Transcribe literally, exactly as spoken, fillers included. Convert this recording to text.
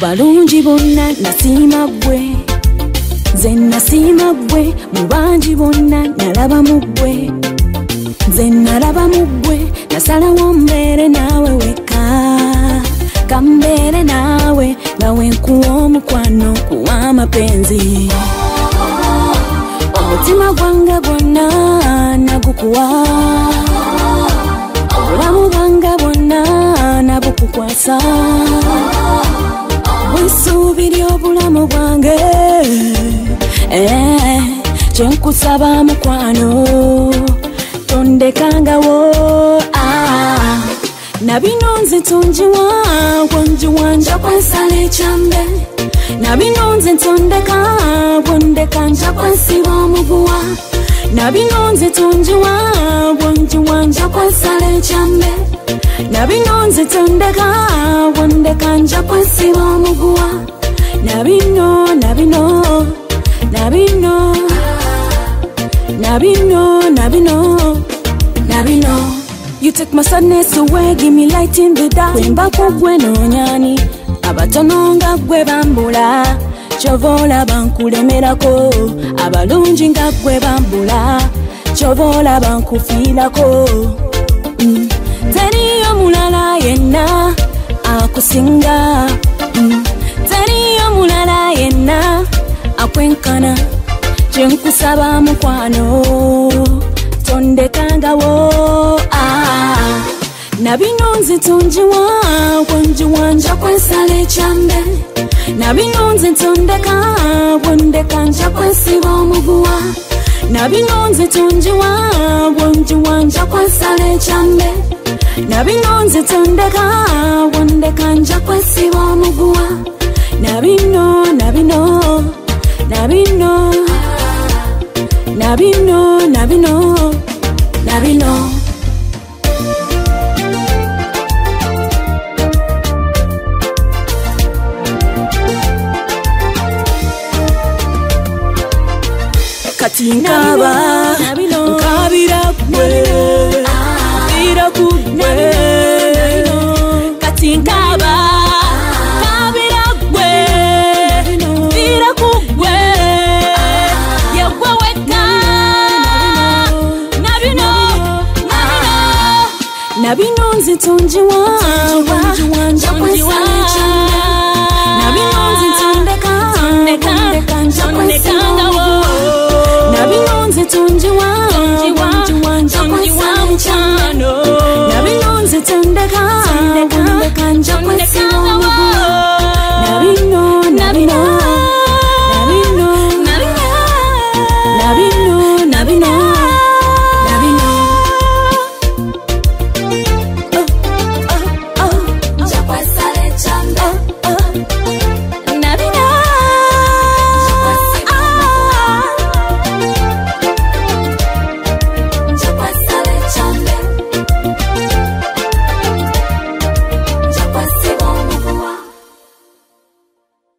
Mubalungi bonna nasima gwe, nze nasima gwe. Mubangi bonna nalaba mu gwe, nze nalaba mu gwe. Nasalawo mbeere naawe weka, kambeere naawe nawe nkuwa omukwano kuwa amapenzi. Omutima gwange gwonna nagukuwa, obulamu bwange bwonna nabukukwasa. Bw'essuubi ly'obulamu bwange, eh, kyenkusaba mukwano tondekangawo. ah. Nabino nze tonjiwa gwanjiwa nja kwansala ekyambe, nabino nze tondeka gwondeka nja kwansiba omuguwa. Nabino nze tonjiwa gwanjiwa nja kwansala ekyambe, nabino nze tondeka gwondeka nja kwansiba omuguwa. Nabino nabino nabino nabino nabino nabino. You take my sadness away, give me light in the dark. Wemba kugwe nonyani, abatono nga gwe bambula. Chovola bankulemerako, abalungi nga gwe bambula. Chovola bankufilako. mm. Teriyo mulala yenna akusinga, mm. Teriyo mulala yenna akwenkana. Kyenkusaba mukwano tondekangawo. ah. Nabino nze tonjiwa gwanjiwa nja kwansala ekyambe, nabino nze tondeka gwondeka nja kwansiba omuguwa. Nabino nze tonjiwa gwanjiwa nja kwansala ekyambe, nabino nze tondeka gwondeka nja kwansiba omuguwa. Nabino nabino nabino nabino nabino nabino. Kati nkaba nkabira gwe, nkabira ku gwe. Kati nkaba nkabira gwe, nkabira ku gwe. Yegwe weka nabino nabino nabino nze tonjiwa gwanjiwa nja kwansala ekyambe, nabino nze tondeka tondeka nja kwansala omuguwa. Nabino